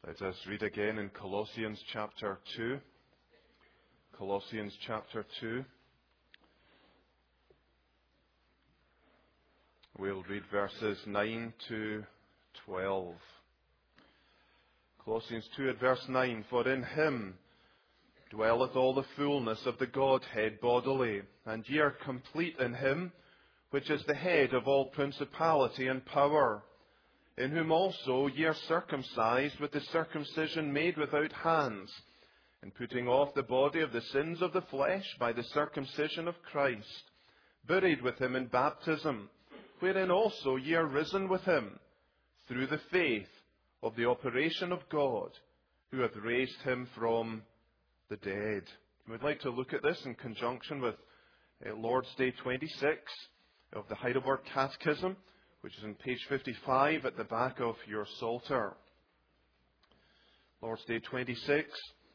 Let us read again in Colossians chapter 2. Colossians chapter 2. We'll read verses 9 to 12. Colossians 2 at verse 9. For in him dwelleth all the fullness of the Godhead bodily, and ye are complete in him, which is the head of all principality and power, in whom also ye are circumcised with the circumcision made without hands, in putting off the body of the sins of the flesh by the circumcision of Christ, buried with him in baptism, wherein also ye are risen with him, through the faith of the operation of God, who hath raised him from the dead. We'd like to look at this in conjunction with Lord's Day 26 of the Heidelberg Catechism, which is on page 55 at the back of your Psalter. Lord's Day 26.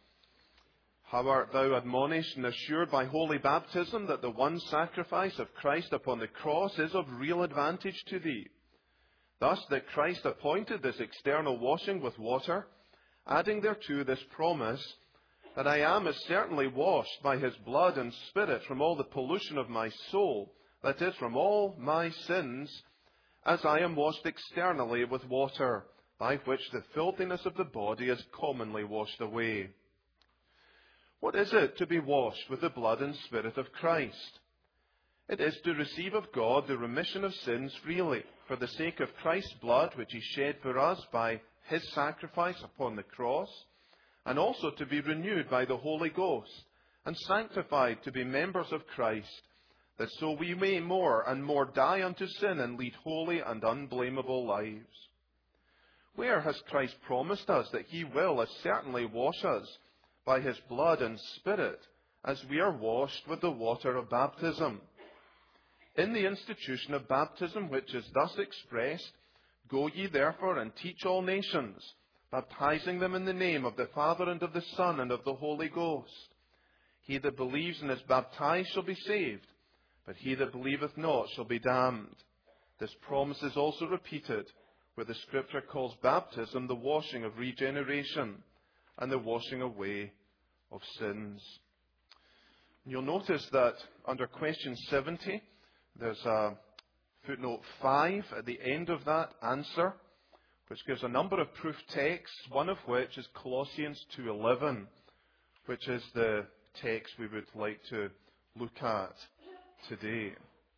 How art thou admonished and assured by holy baptism that the one sacrifice of Christ upon the cross is of real advantage to thee? Thus that Christ appointed this external washing with water, adding thereto this promise, that I am as certainly washed by his blood and spirit from all the pollution of my soul, that is, from all my sins, as I am washed externally with water, by which the filthiness of the body is commonly washed away. What is it to be washed with the blood and spirit of Christ? It is to receive of God the remission of sins freely, for the sake of Christ's blood, which he shed for us by his sacrifice upon the cross, and also to be renewed by the Holy Ghost, and sanctified to be members of Christ, that so we may more and more die unto sin and lead holy and unblameable lives. Where has Christ promised us that he will as certainly wash us by his blood and spirit as we are washed with the water of baptism? In the institution of baptism, which is thus expressed, Go ye therefore and teach all nations, baptizing them in the name of the Father and of the Son and of the Holy Ghost. He that believes and is baptized shall be saved, but he that believeth not shall be damned. This promise is also repeated, where the Scripture calls baptism the washing of regeneration and the washing away of sins. And you'll notice that under question 70, there's a footnote 5 at the end of that answer, which gives a number of proof texts, one of which is Colossians 2:11, which is the text we would like to look at today.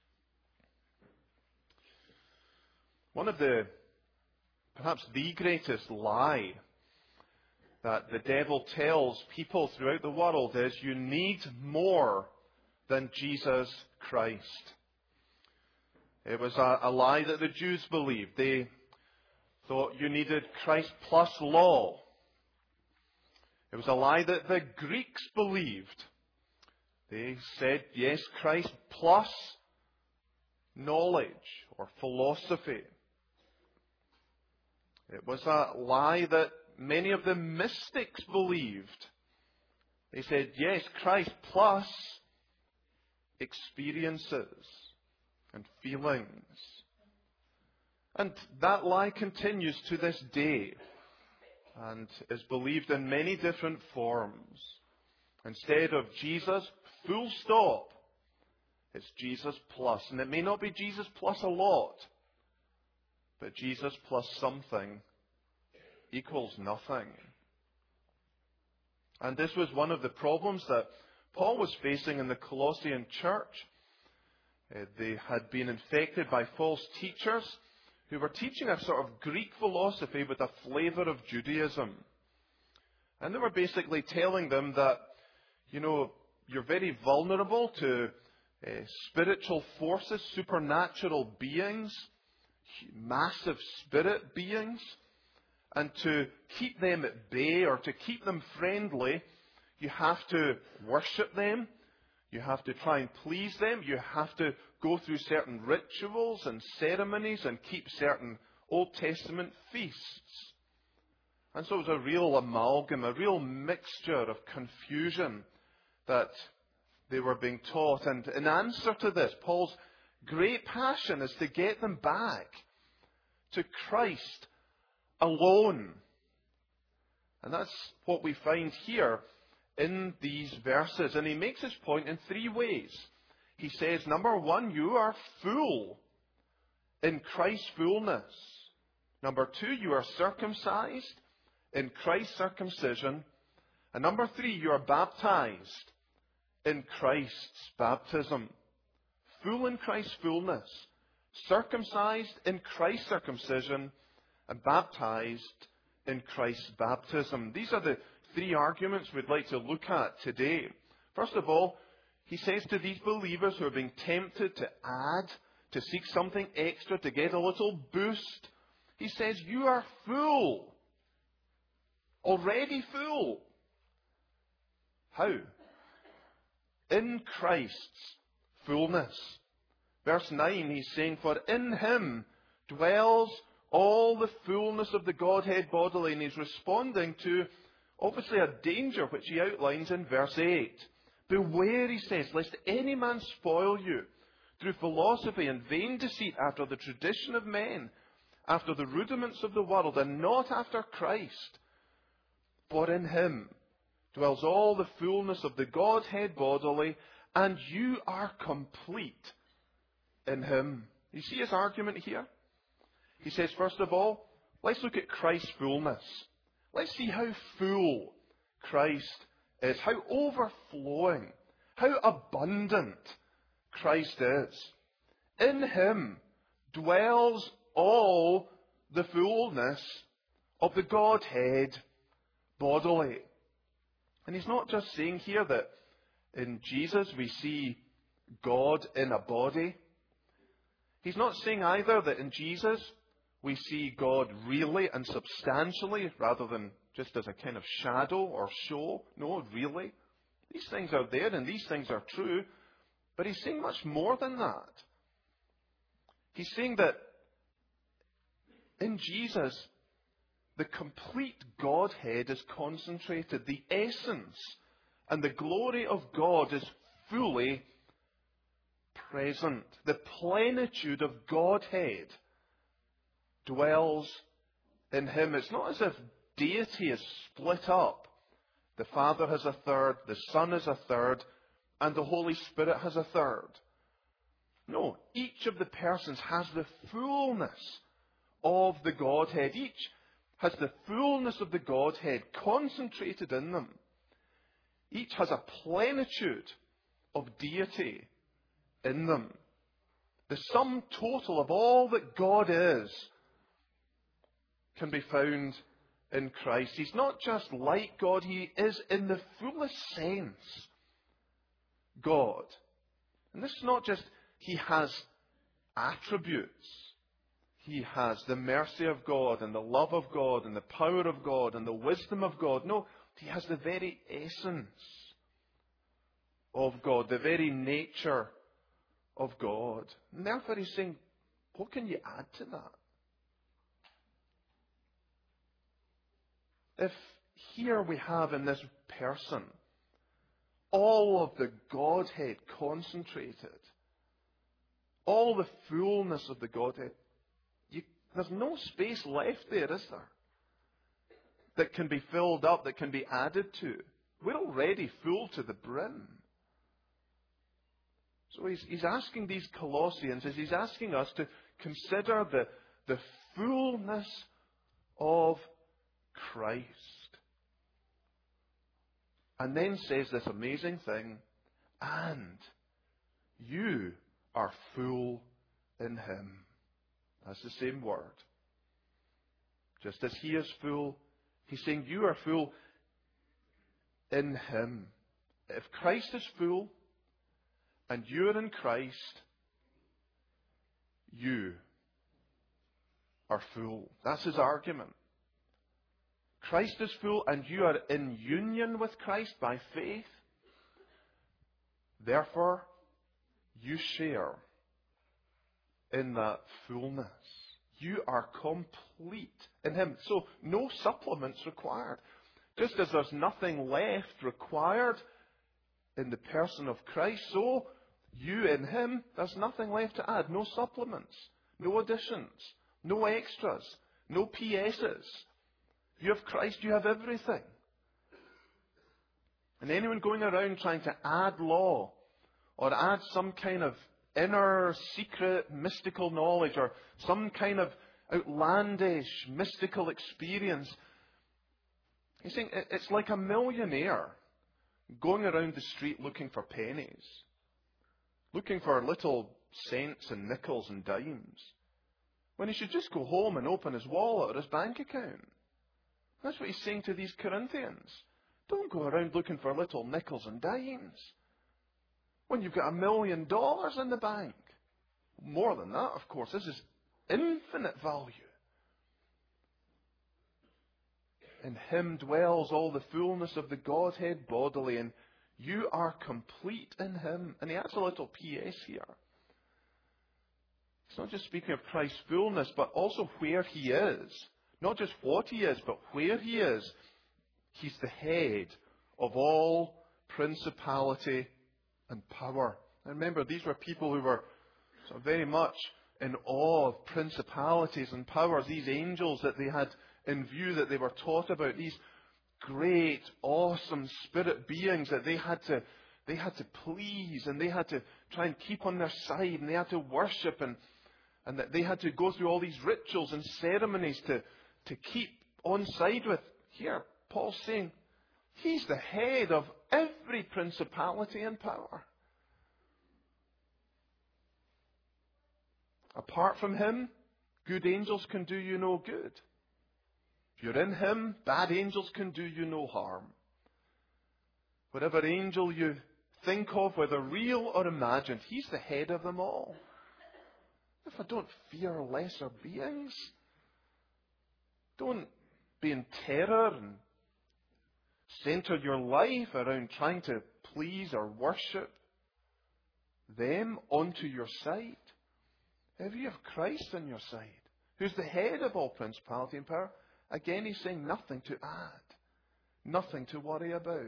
One of perhaps the greatest lie that the devil tells people throughout the world is you need more than Jesus Christ. It was a lie that the Jews believed. They thought you needed Christ plus law. It was a lie that the Greeks believed. They said, yes, Christ plus knowledge or philosophy. It was a lie that many of the mystics believed. They said, yes, Christ plus experiences and feelings. And that lie continues to this day and is believed in many different forms. Instead of Jesus, full stop, it's Jesus plus. And it may not be Jesus plus a lot, but Jesus plus something equals nothing. And this was one of the problems that Paul was facing in the Colossian church. They had been infected by false teachers who were teaching a sort of Greek philosophy with a flavor of Judaism. And they were basically telling them that, you're very vulnerable to spiritual forces, supernatural beings, massive spirit beings. And to keep them at bay or to keep them friendly, you have to worship them. You have to try and please them. You have to go through certain rituals and ceremonies and keep certain Old Testament feasts. And so it was a real amalgam, a real mixture of confusion that they were being taught. And in answer to this, Paul's great passion is to get them back to Christ alone. And that's what we find here in these verses. And he makes his point in three ways. He says, number one, you are full in Christ's fullness. Number two, you are circumcised in Christ's circumcision. And number three, you are baptized in Christ's baptism. Full in Christ's fullness, circumcised in Christ's circumcision, and baptized in Christ's baptism. These are the three arguments we'd like to look at today. First of all, he says to these believers who are being tempted to add, to seek something extra, to get a little boost, he says, you are full. Already full. How? In Christ's fullness. Verse 9, he's saying, for in him dwells all the fullness of the Godhead bodily. And he's responding to, obviously, a danger which he outlines in verse 8. Beware, he says, lest any man spoil you through philosophy and vain deceit after the tradition of men, after the rudiments of the world, and not after Christ. For in him dwells all the fullness of the Godhead bodily, and you are complete in him. You see his argument here? He says, first of all, let's look at Christ's fullness. Let's see how full Christ is, how overflowing, how abundant Christ is. In him dwells all the fullness of the Godhead bodily. And he's not just saying here that in Jesus we see God in a body. He's not saying either that in Jesus we see God really and substantially rather than just as a kind of shadow or show. No, really. These things are there and these things are true. But he's saying much more than that. He's saying that in Jesus, the complete Godhead is concentrated. The essence and the glory of God is fully present. The plenitude of Godhead dwells in him. It's not as if deity is split up. The Father has a third, the Son has a third, and the Holy Spirit has a third. No, each of the persons has the fullness of the Godhead. Each has the fullness of the Godhead concentrated in them. Each has a plenitude of deity in them. The sum total of all that God is can be found in Christ. He's not just like God, he is in the fullest sense God. And this is not just he has attributes. He has the mercy of God and the love of God and the power of God and the wisdom of God. No, he has the very essence of God, the very nature of God. And therefore he's saying, what can you add to that? If here we have in this person all of the Godhead concentrated, all the fullness of the Godhead, there's no space left there, is there? That can be filled up, that can be added to. We're already full to the brim. So he's asking these Colossians, as he's asking us to consider the fullness of Christ. And then says this amazing thing, and you are full in him. That's the same word. Just as he is full, he's saying you are full in him. If Christ is full, and you're in Christ, you are full. That's his argument. Christ is full and you are in union with Christ by faith. Therefore, you share in that fullness. You are complete in him. So no supplements required. Just as there's nothing left required in the person of Christ, so you in him, there's nothing left to add. No supplements, no additions, no extras, no PSs. You have Christ, you have everything. And anyone going around trying to add law or add some kind of inner, secret, mystical knowledge or some kind of outlandish, mystical experience, he's saying it's like a millionaire going around the street looking for pennies, looking for little cents and nickels and dimes, when he should just go home and open his wallet or his bank account. That's what he's saying to these Corinthians. Don't go around looking for little nickels and dimes when you've got $1 million in the bank. More than that, of course. This is infinite value. In Him dwells all the fullness of the Godhead bodily, and you are complete in Him. And he adds a little P.S. here. It's not just speaking of Christ's fullness, but also where He is. Not just what He is, but where He is. He's the head of all principality and power. And remember, these were people who were so very much in awe of principalities and powers, these angels that they had in view, that they were taught about, these great, awesome spirit beings that they had to please, and they had to try and keep on their side, and they had to worship, and that they had to go through all these rituals and ceremonies to keep on side with. Here, Paul's saying, He's the head of every principality and power. Apart from Him, good angels can do you no good. If you're in Him, bad angels can do you no harm. Whatever angel you think of, whether real or imagined, He's the head of them all. If I don't fear lesser beings, don't be in terror and center your life around trying to please or worship them onto your side. If you have Christ on your side, who's the head of all principality and power, again he's saying nothing to add, nothing to worry about.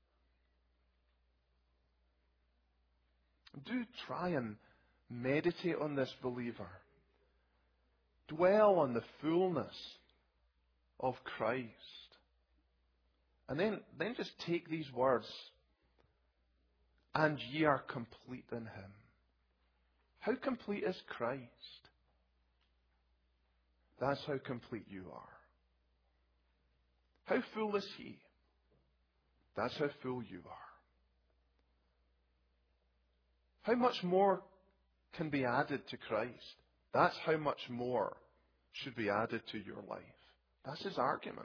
Do try and meditate on this, believer. Dwell on the fullness of Christ. And then just take these words, and ye are complete in Him. How complete is Christ? That's how complete you are. How full is He? That's how full you are. How much more can be added to Christ? That's how much more should be added to your life. That's his argument.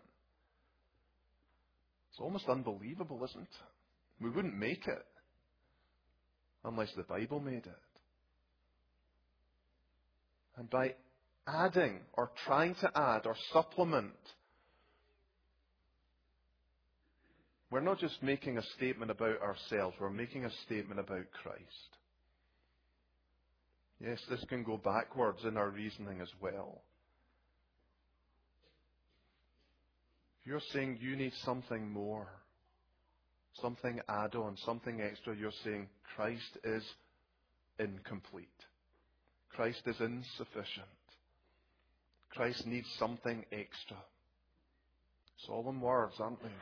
It's almost unbelievable, isn't it? We wouldn't make it unless the Bible made it. And by adding or trying to add or supplement, we're not just making a statement about ourselves, we're making a statement about Christ. Yes, this can go backwards in our reasoning as well. If you're saying you need something more, something add-on, something extra, you're saying Christ is incomplete. Christ is insufficient. Christ needs something extra. Solemn words, aren't they?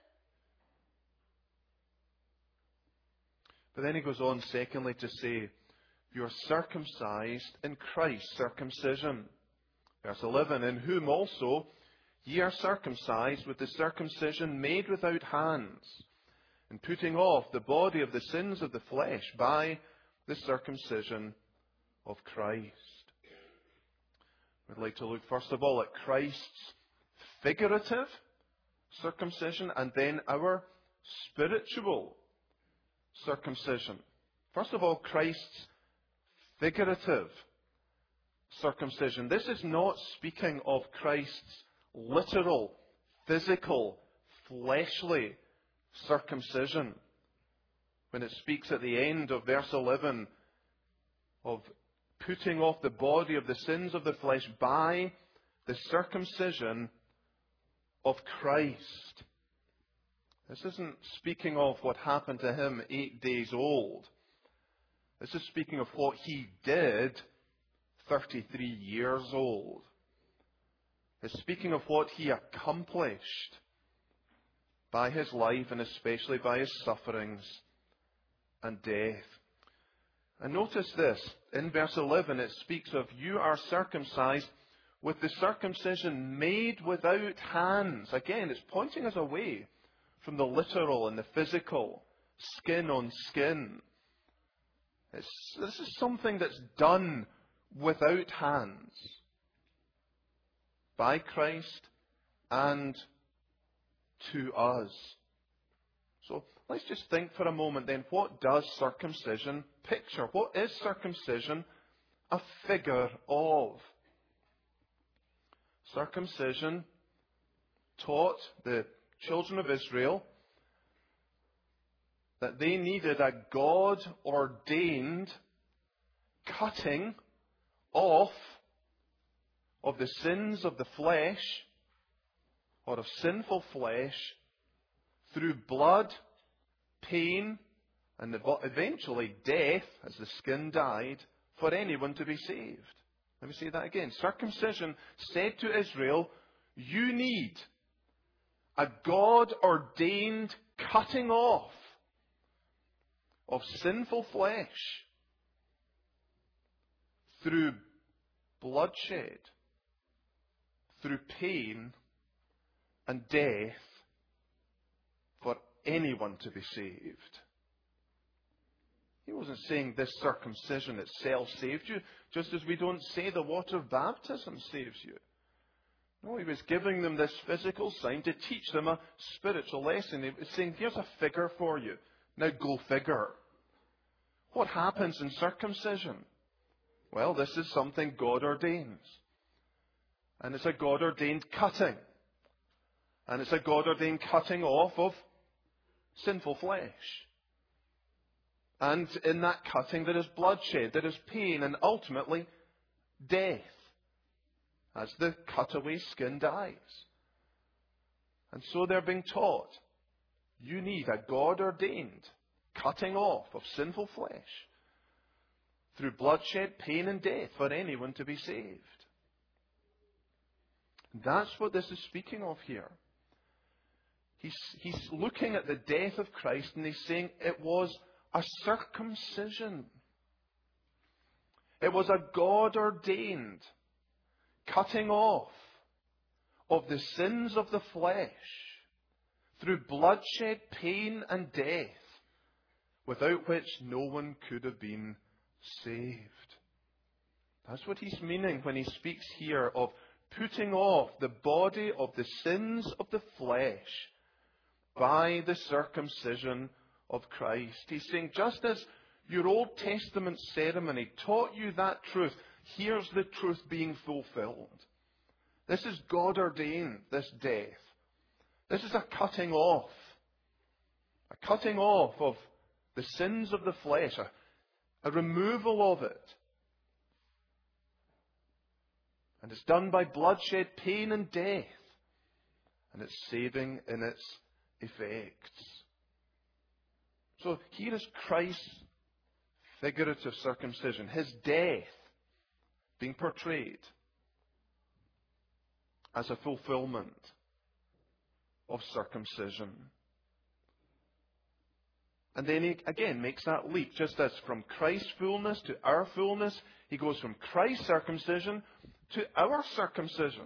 But then he goes on, secondly, to say, you're circumcised in Christ's circumcision. Verse 11, in whom also ye are circumcised with the circumcision made without hands, and putting off the body of the sins of the flesh by the circumcision of Christ. We'd like to look first of all at Christ's figurative circumcision and then our spiritual circumcision. First of all, Christ's figurative circumcision. This is not speaking of Christ's literal, physical, fleshly circumcision. When it speaks at the end of verse 11 of putting off the body of the sins of the flesh by the circumcision of Christ. This isn't speaking of what happened to him 8 days old. This is speaking of what he did 33 years old. is speaking of what he accomplished by his life and especially by his sufferings and death. And notice this, in verse 11 it speaks of, you are circumcised with the circumcision made without hands. Again, it's pointing us away from the literal and the physical, skin on skin. This is something that's done without hands by Christ and to us. So let's just think for a moment then, what does circumcision picture? What is circumcision a figure of? Circumcision taught the children of Israel that they needed a God-ordained cutting off of the sins of the flesh, or of sinful flesh, through blood, pain, and eventually death, as the skin died, for anyone to be saved. Let me say that again. Circumcision said to Israel, you need a God-ordained cutting off of sinful flesh through bloodshed, through pain and death, for anyone to be saved. He wasn't saying this circumcision itself saved you, just as we don't say the water of baptism saves you. No, he was giving them this physical sign to teach them a spiritual lesson. He was saying, here's a figure for you. Now go figure. What happens in circumcision? Well, this is something God ordains. And it's a God-ordained cutting. And it's a God-ordained cutting off of sinful flesh. And in that cutting there is bloodshed, there is pain, and ultimately death, as the cutaway skin dies. And so they're being taught, you need a God-ordained cutting off of sinful flesh through bloodshed, pain, and death for anyone to be saved. That's what this is speaking of here. He's looking at the death of Christ and he's saying it was a circumcision. It was a God-ordained cutting off of the sins of the flesh through bloodshed, pain, and death, without which no one could have been saved. That's what he's meaning when he speaks here of putting off the body of the sins of the flesh by the circumcision of Christ. He's saying, just as your Old Testament ceremony taught you that truth, here's the truth being fulfilled. This is God-ordained, this death. This is a cutting off of the sins of the flesh, a removal of it. And it's done by bloodshed, pain, and death. And it's saving in its effects. So here is Christ's figurative circumcision, his death being portrayed as a fulfillment of circumcision. And then he again makes that leap, just as from Christ's fullness to our fullness, he goes from Christ's circumcision to our circumcision.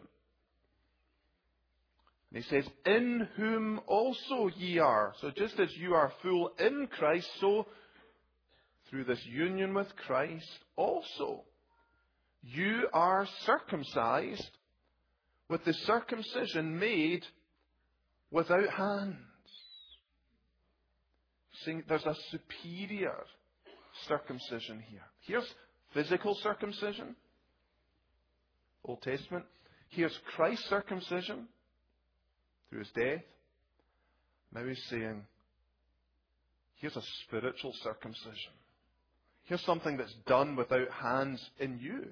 And he says, in whom also ye are. So just as you are full in Christ, so through this union with Christ also, you are circumcised with the circumcision made without hands. Saying there's a superior circumcision here. Here's physical circumcision, Old Testament. Here's Christ's circumcision through his death. Now he's saying, here's a spiritual circumcision. Here's something that's done without hands in you.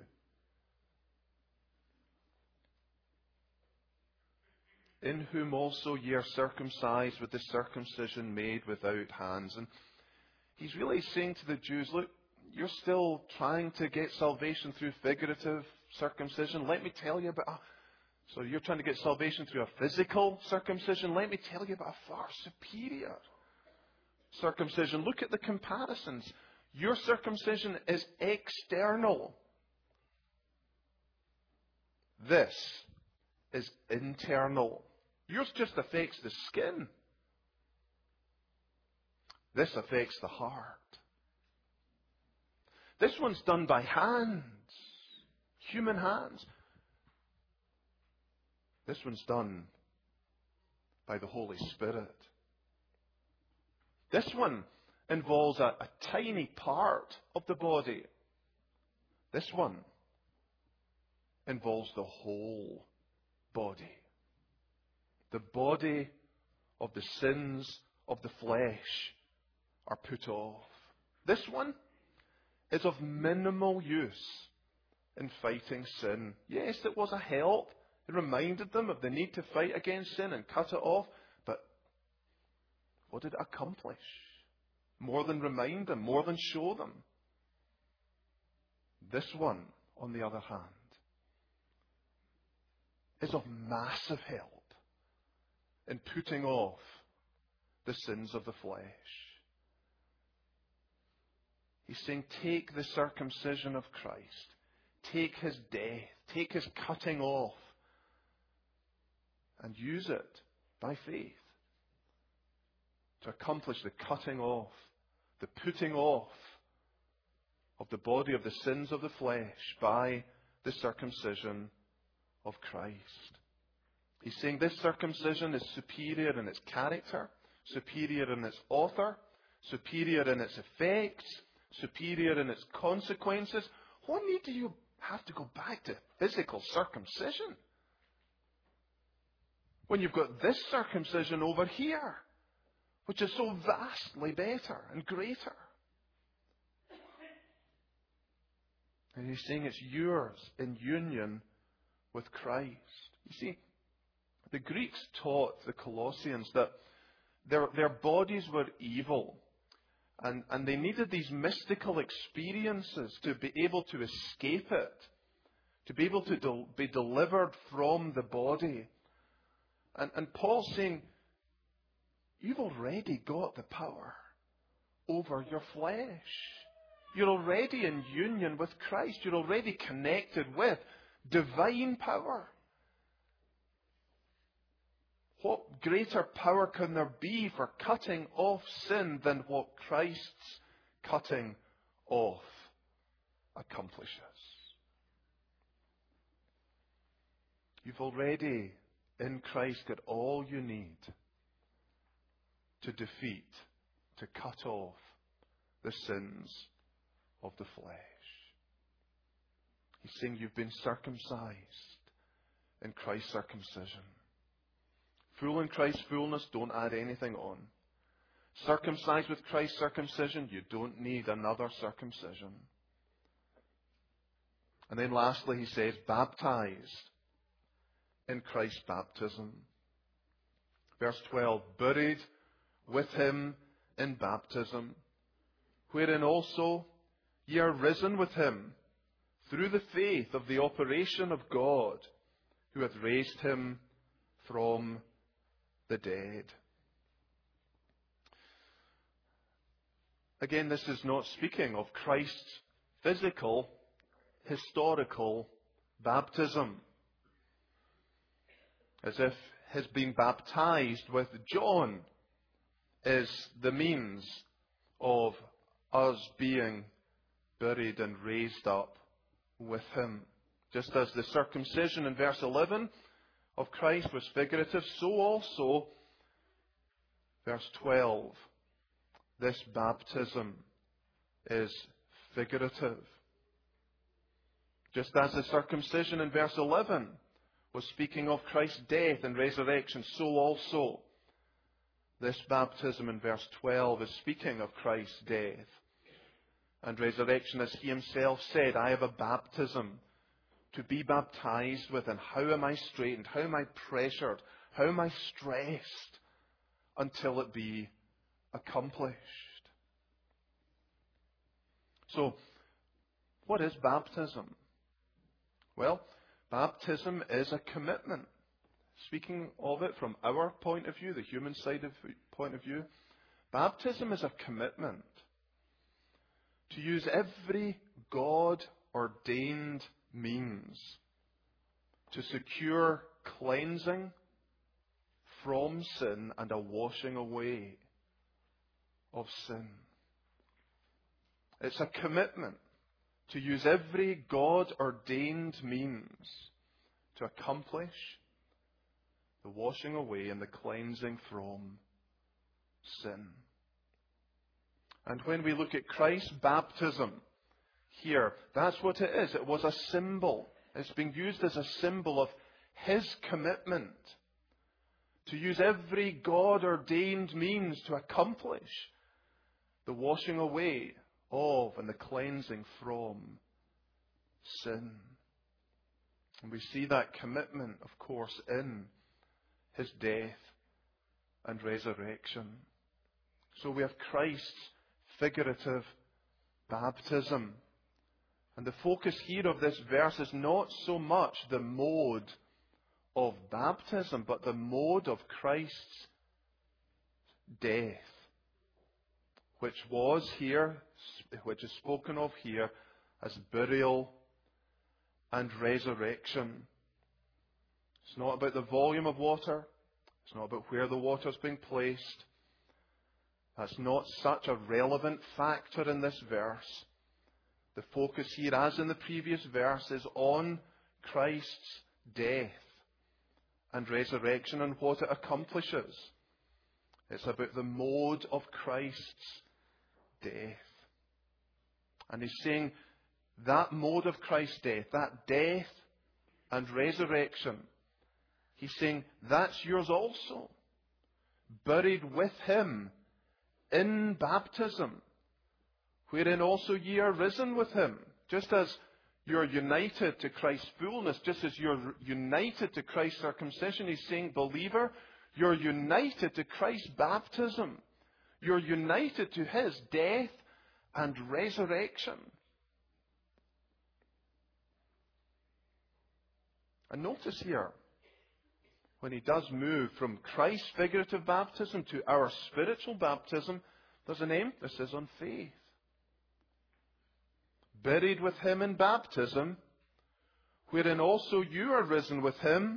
In whom also ye are circumcised with the circumcision made without hands. And he's really saying to the Jews, look, you're still trying to get salvation through figurative circumcision. Let me tell you about So you're trying to get salvation through a physical circumcision. Let me tell you about a far superior circumcision. Look at the comparisons. Your circumcision is external. This is internal. Yours just affects the skin. This affects the heart. This one's done by hands, human hands. This one's done by the Holy Spirit. This one involves a tiny part of the body. This one involves the whole body. The body of the sins of the flesh are put off. This one is of minimal use in fighting sin. Yes, it was a help. It reminded them of the need to fight against sin and cut it off. But what did it accomplish? More than remind them, more than show them. This one, on the other hand, is of massive help in putting off the sins of the flesh. He's saying, take the circumcision of Christ. Take his death. Take his cutting off. And use it by faith to accomplish the cutting off, the putting off of the body of the sins of the flesh by the circumcision of Christ. He's saying this circumcision is superior in its character, superior in its author, superior in its effects, superior in its consequences. What need do you have to go back to physical circumcision when you've got this circumcision over here, which is so vastly better and greater? And he's saying it's yours in union with Christ. You see, the Greeks taught the Colossians that their bodies were evil, and they needed these mystical experiences to be able to escape it, to be able to be delivered from the body. And Paul's saying, you've already got the power over your flesh. You're already in union with Christ. You're already connected with divine power. What greater power can there be for cutting off sin than what Christ's cutting off accomplishes? You've already, in Christ, got all you need to defeat, to cut off the sins of the flesh. He's saying you've been circumcised in Christ's circumcision. Full in Christ's fullness, don't add anything on. Circumcised with Christ's circumcision, you don't need another circumcision. And then lastly, he says, baptized in Christ's baptism. Verse 12, buried with him in baptism, wherein also ye are risen with him through the faith of the operation of God, who hath raised him from the dead. Again, this is not speaking of Christ's physical, historical baptism, as if his being baptized with John is the means of us being buried and raised up with him. Just as the circumcision in verse 11 of Christ was figurative, so also, verse 12, this baptism is figurative. Just as the circumcision in verse 11 was speaking of Christ's death and resurrection, so also this baptism in verse 12 is speaking of Christ's death and resurrection, as he himself said, I have a baptism to be baptized with, and how am I straitened, how am I pressured, how am I stressed until it be accomplished. So, what is baptism? Well, Baptism is a commitment. Speaking of it from our point of view, the human point of view, baptism is a commitment to use every God-ordained means to secure cleansing from sin and a washing away of sin. It's a commitment to use every God-ordained means to accomplish the washing away and the cleansing from sin. And when we look at Christ's baptism here, that's what it is. It was a symbol. It's being used as a symbol of His commitment to use every God-ordained means to accomplish the washing away of and the cleansing from sin. And we see that commitment, of course, in His death and resurrection. So we have Christ's figurative baptism. And the focus here of this verse is not so much the mode of baptism, but the mode of Christ's death, which is spoken of here as burial and resurrection. It's not about the volume of water. It's not about where the water is being placed. That's not such a relevant factor in this verse. The focus here, as in the previous verse, is on Christ's death and resurrection and what it accomplishes. It's about the mode of Christ's death. And he's saying that mode of Christ's death, that death and resurrection, he's saying that's yours also. Buried with Him in baptism, wherein also ye are risen with Him. Just as you're united to Christ's fullness, just as you're united to Christ's circumcision, he's saying, believer, you're united to Christ's baptism. You're united to His death and resurrection. And notice here, when he does move from Christ's figurative baptism to our spiritual baptism, there's an emphasis on faith. Buried with Him in baptism, wherein also you are risen with Him.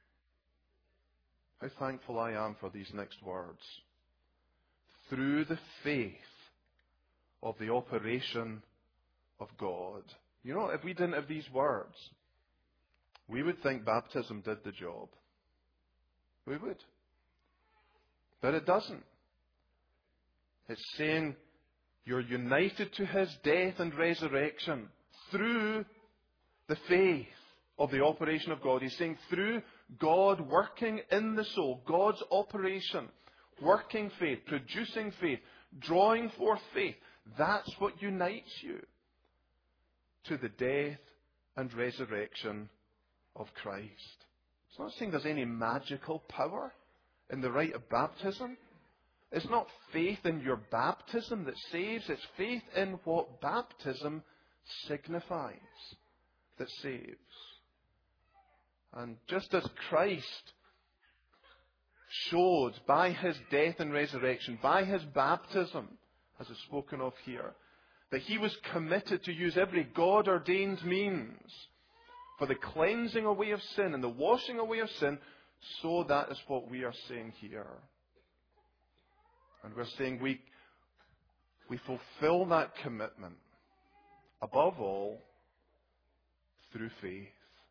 How thankful I am for these next words. Through the faith of the operation of God. You know, if we didn't have these words, we would think baptism did the job. We would. But it doesn't. It's saying you're united to His death and resurrection through the faith of the operation of God. He's saying through God working in the soul, God's operation, working faith, producing faith, drawing forth faith. That's what unites you to the death and resurrection of Christ. It's not saying there's any magical power in the rite of baptism. It's not faith in your baptism that saves. It's faith in what baptism signifies that saves. And just as Christ showed by His death and resurrection, by His baptism, as is spoken of here, that He was committed to use every God-ordained means for the cleansing away of sin and the washing away of sin, so that is what we are saying here. And we're saying we fulfill that commitment, above all, through faith.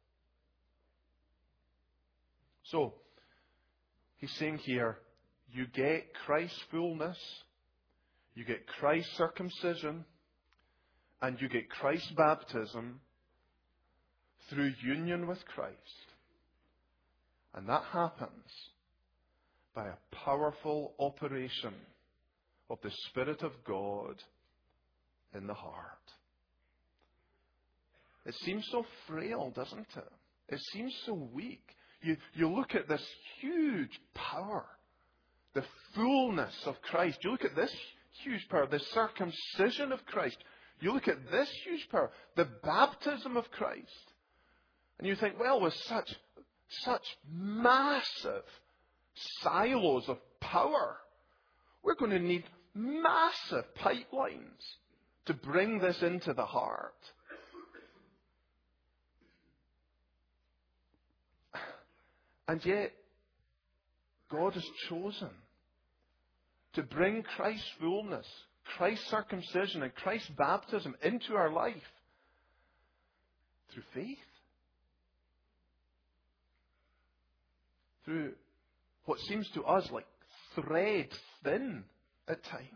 So, he's saying here, you get Christ's fullness, you get Christ's circumcision, and you get Christ's baptism through union with Christ. And that happens by a powerful operation of the Spirit of God in the heart. It seems so frail, doesn't it? It seems so weak. You look at this huge power, the fullness of Christ. You look at this huge power, the circumcision of Christ. You look at this huge power, the baptism of Christ. And you think, well, with such massive silos of power, we're going to need massive pipelines to bring this into the heart. And yet, God has chosen to bring Christ's fullness, Christ's circumcision, and Christ's baptism into our life through faith. Through what seems to us like thread thin at times.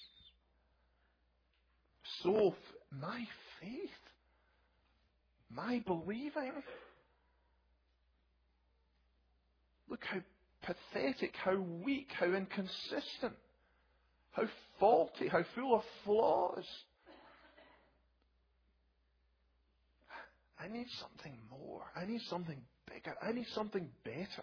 So, my faith, my believing, look how pathetic, how weak, how inconsistent, how faulty, how full of flaws. I need something more. I need something bigger. I need something better.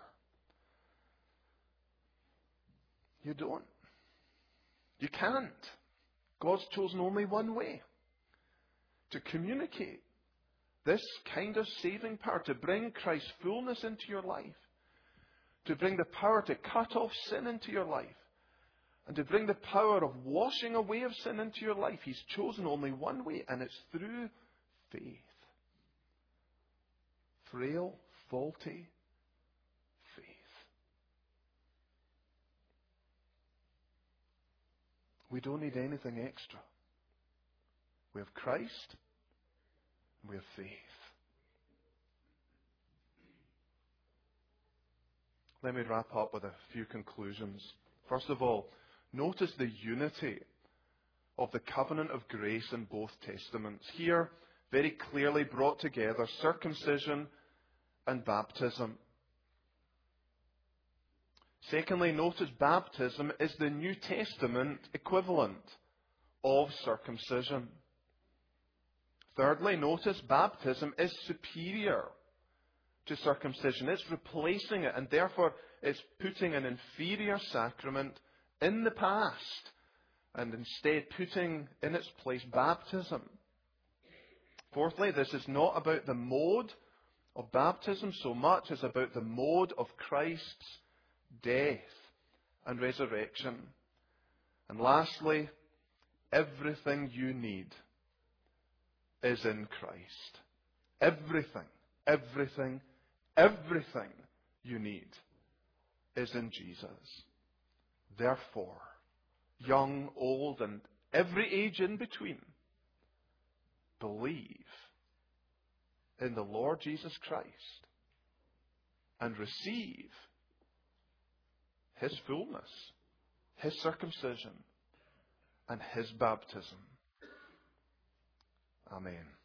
You don't. You can't. God's chosen only one way to communicate this kind of saving power, to bring Christ's fullness into your life, to bring the power to cut off sin into your life, and to bring the power of washing away of sin into your life. He's chosen only one way, and it's through faith. Frail, faulty faith. We don't need anything extra. We have Christ, and we have faith. Let me wrap up with a few conclusions. First of all, notice the unity of the covenant of grace in both testaments. Here, very clearly brought together, circumcision and baptism. Secondly, notice baptism is the New Testament equivalent of circumcision. Thirdly, notice baptism is superior to circumcision. It's replacing it, and therefore it's putting an inferior sacrament in the past and instead putting in its place baptism. Fourthly, this is not about the mode of baptism so much as about the mode of Christ's death and resurrection. And lastly, everything you need is in Christ. Everything you need is in Jesus. Therefore, young, old, and every age in between, believe in the Lord Jesus Christ and receive His fullness, His circumcision, and His baptism. Amen.